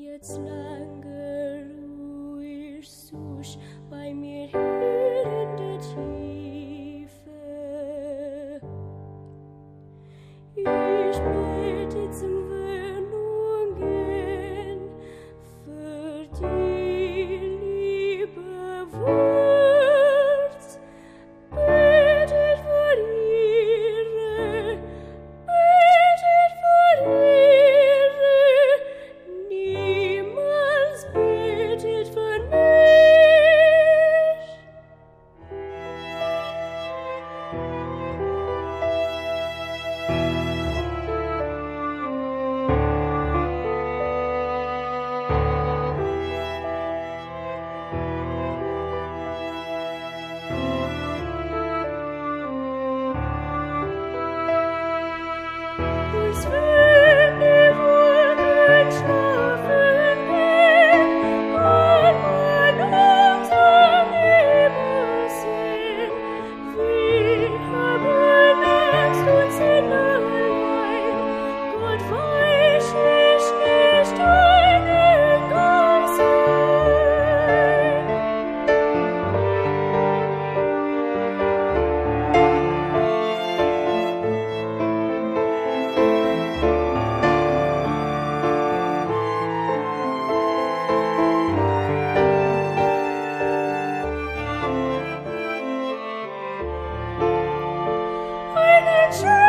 Jetzt lange ruhig such bei mir hier in der Tiefe. Ich bete zum Wendungen für die liebe Wort. Betet für ihre, betet für ihre, niemals betet für mich. Als wenn die Wolken schlafen gehen, kann man unser Himmel sehen. Wir haben Angst und sind allein. Gott weiß ich nicht einen Gang sein. Einen